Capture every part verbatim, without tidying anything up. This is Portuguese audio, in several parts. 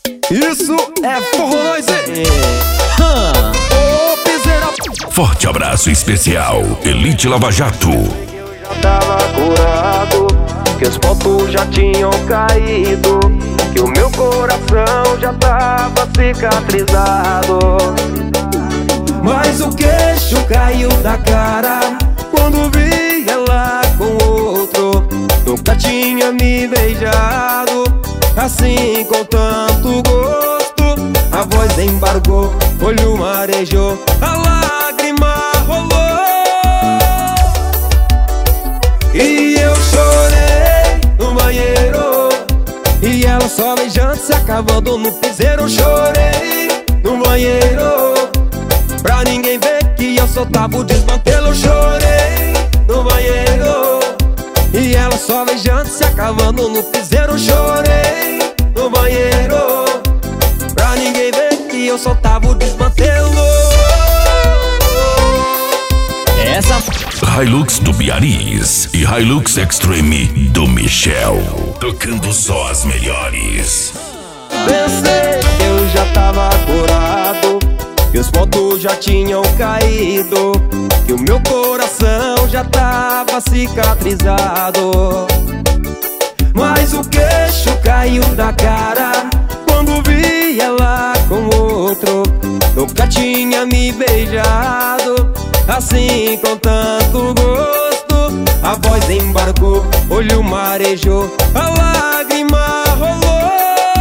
Isso é forró nós, hein? Ô, piseira. Forte abraço especial, Elite Lava Jato. Eu já tava curado, que os pontos já tinham caído, que o meu coração já tava cicatrizado. Mas o queixo caiu da cara quando vi ela com outro. Nunca tinha me beijado assim com tanto gosto. A voz embargou, olho marejou, a lágrima rolou. E eu chorei no banheiro, e ela só beijando, se acabando no piseiro. Eu chorei no banheiro, pra ninguém ver que eu soltava o desmantelo. Eu chorei no banheiro, e ela só beijando, se acabando no piseiro. Eu chorei no banheiro, pra ninguém ver que eu soltava o desmantelo. essa Hilux do Biarritz e Hilux Extreme do Michel, tocando só as melhores. Pensei que eu já tava curado, que os pontos já tinham caído, que o meu coração já tava cicatrizado. Mas o queixo caiu da cara quando vi ela com outro. Nunca tinha me beijado assim com tanto gosto. A voz embargou, olho marejou, a lágrima rolou.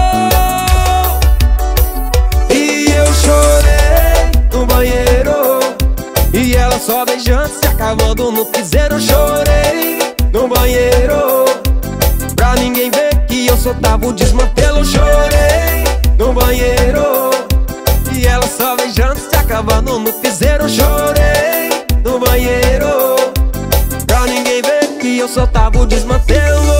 E eu chorei no banheiro, e ela só beijando, se acabando no piseiro. Eu chorei no banheiro, pra ninguém ver que eu soltava o desmantelo. Eu chorei no banheiro, e ela só beijando, se acabando no piseiro. Eu chorei no banheiro, pra ninguém ver que eu soltava o desmantelo.